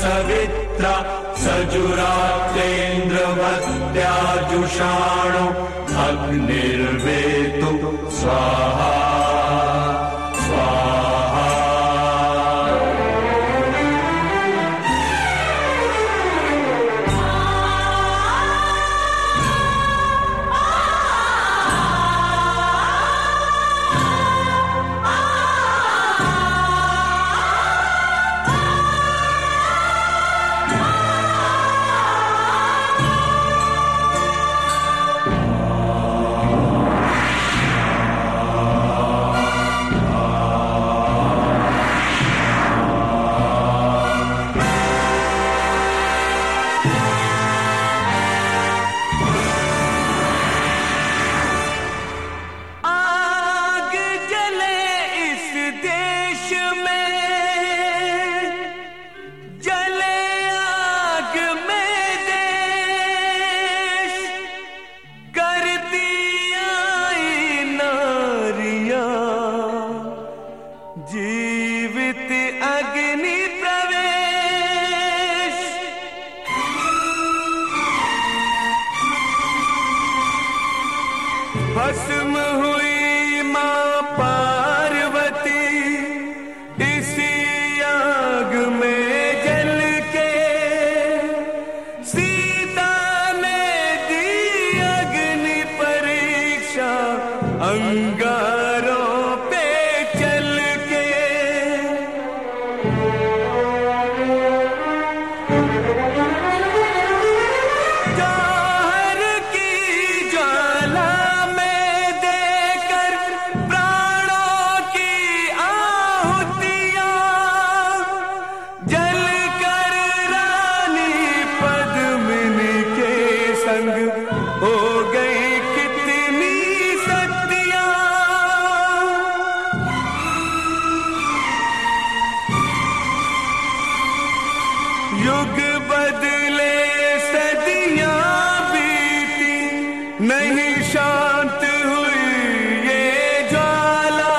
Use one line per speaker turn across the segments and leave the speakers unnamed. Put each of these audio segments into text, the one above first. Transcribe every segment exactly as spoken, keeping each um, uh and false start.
सवित्रा सजुरात्रेन्द्रवत्याजुषाणो अग्निर्वेतु स्वाहा स्वाहा। भस्म हुई मां पार्वती इसी आग में जल के, सीता ने दी अग्नि परीक्षा अंगारों पे चल के। जौहर की ज्वाला हो गई कितनी सतियां। युग बदले सदियां बीती नहीं शांत हुई ये ज्वाला।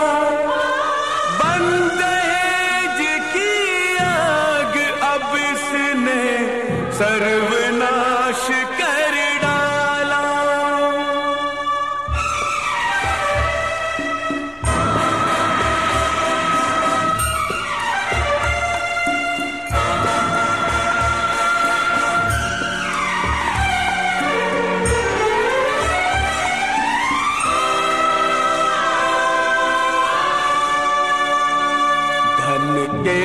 बंदहेज की आग अब इसने सर्वनाश कर के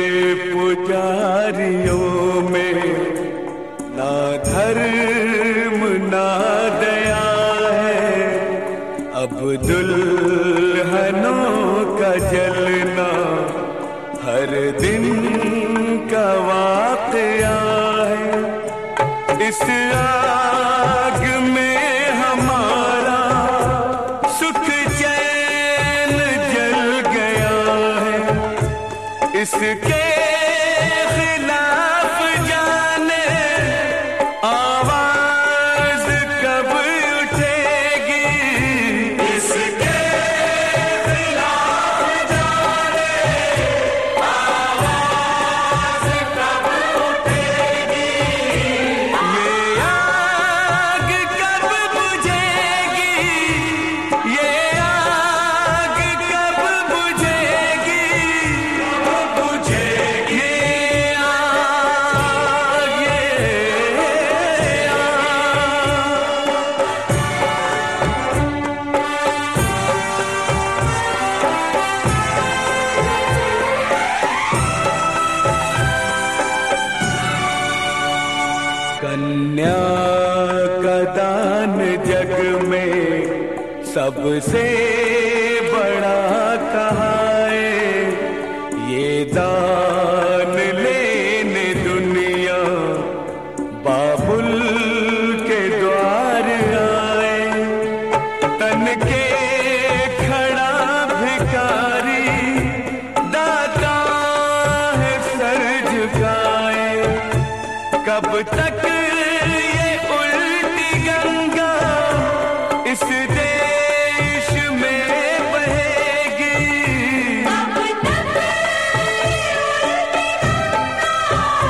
पुजारियों में ना धर्म ना दया है। अब दुल्हनों का जलना हर दिन का वाक़या है। इस आग में हमारा सुख चैन जल गया है। इसके खिलाफ जाने आवाज कब उठेगी। इसके खिलाफ जाने आवाज कब उठेगी। ये आग कब बुझेगी। ये आग कब बुझेगी। कन्या का दान जग में सबसे बड़ा कहा है। ये दान लेने दुनिया बाबुल के द्वार आए। तन के खड़ा भिखारी दाता है सर झुकाए। कब तक ये उल्टी गंगा इस देश में बहेगी। कब तक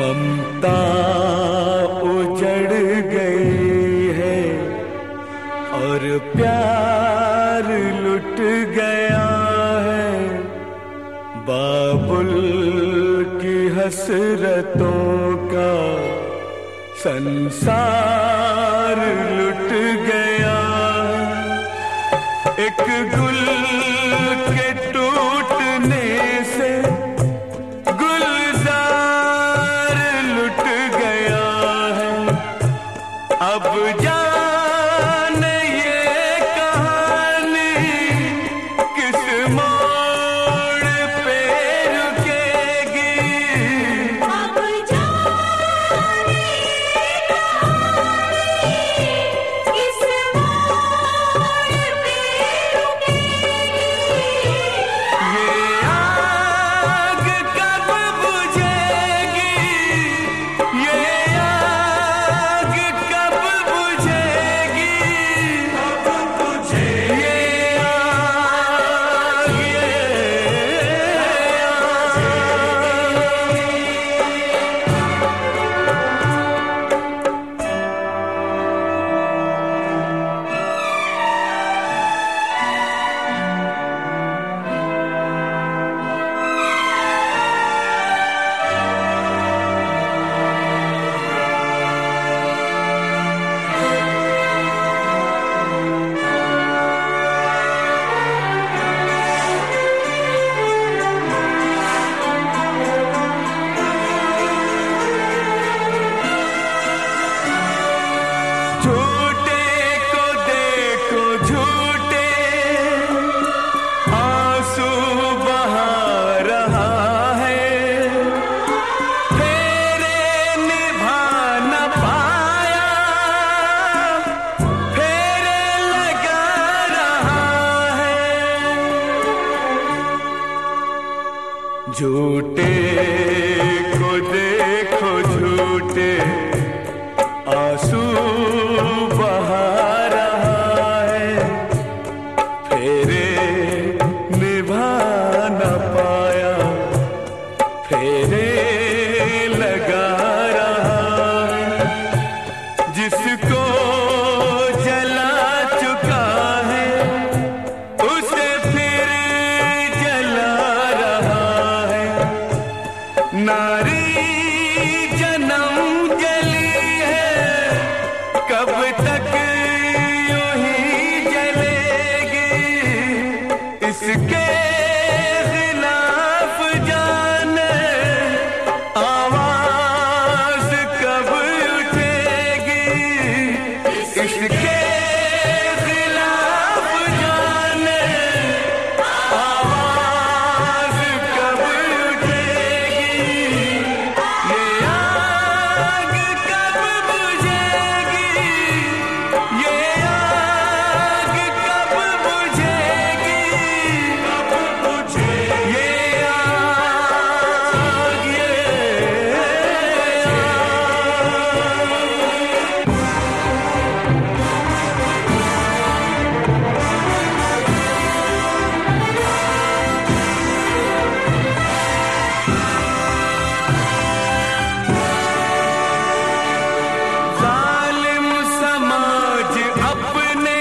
ममता उजड़ गई है और प्यार लुट गया है। बाबुल की हसरतों का संसार लुट गया। एक गुल के टूटने से गुलजार लुट गया है। अब जाने ये कहानी किस मोड़ पे रुकेगी।
अब जाने ये कहानी किस मोड़ पे रुकेगी।
ये आग कब बुझेगी, ये आग कब बुझेगी, कब बुझेगी ये आग, ये झूठे को देखो झूठे आंसू बहा रहा है। फेरे निभा न पाया, फेरे लगा रहा है। झूठे को देखो झूठे आंसू बहा रहा है। फेरे निभा न पाया, फेरे लगा रहा है। जिसको जला चुका है उसे फिर जला रहा है। नारी जन्म जली है, कब तक यूं ही जलेगी। इसके खिलाफ जाने आवाज कब उठेगी। इसके खिलाफ जाने आवाज कब उठेगी। ये आग कब बुझेगी, ये आग कब बुझेगी, कब बुझेगी ये आग, ये जालिम समाज अपने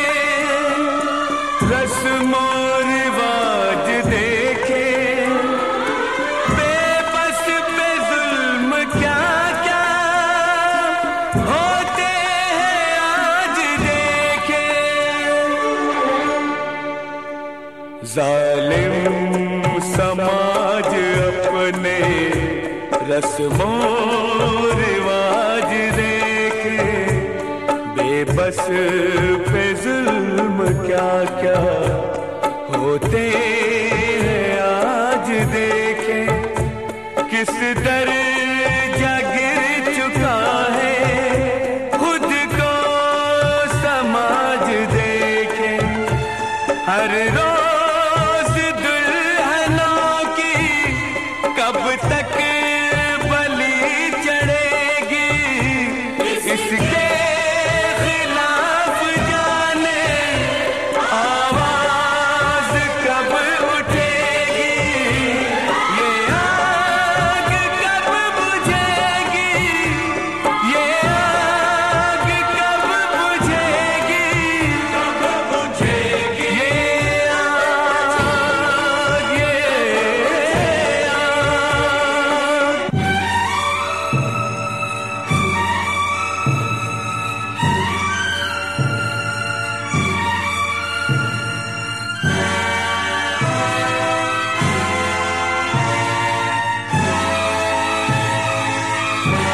रस्मो रिवाज देखे। बेबस पे जुल्म क्या क्या होते हैं आज देखे। जालिम समाज अपने रस्मों रिवाज देखे। बेबस पे जुल्म क्या क्या होते हैं आज देखे। किस दर्जा गिर चुका है खुद को समाज देखे। हर रोज दुल्हनों की कब तक बलि चढ़ेगी। इसके खिलाफ जाने आवाज
हाँ